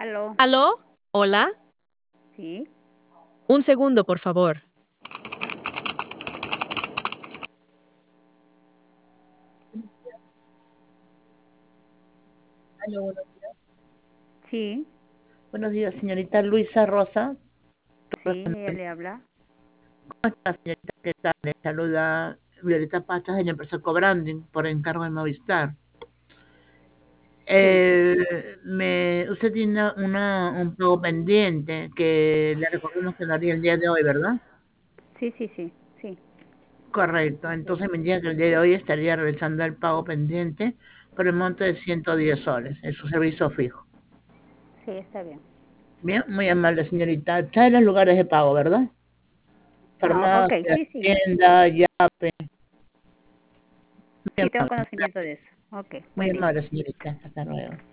Aló, ¿Aló? Hola. sí, Un segundo, por favor. Aló, buenos días. sí, Buenos días, señorita Luisa Rosa. sí, ella le habla. ¿Cómo está, señorita? ¿Qué tal? Le saluda Violeta Pastas de la empresa Cobranding por encargo de Movistar. Sí, Usted tiene un pago pendiente que le recordamos que lo haría el día de hoy, ¿verdad? sí, sí, sí, sí, Correcto. Entonces me indica que el día de hoy estaría realizando el pago pendiente por el monto de 110 soles en su servicio fijo. sí, está bien. Bien, muy amable, señorita. ¿Sabe los lugares de pago, verdad? Ah, ok, Farmacia, sí, sí, tienda, Yape. Muy sí, tengo amable. conocimiento de eso. Ok, Muy buen día. amable, señorita. Hasta luego.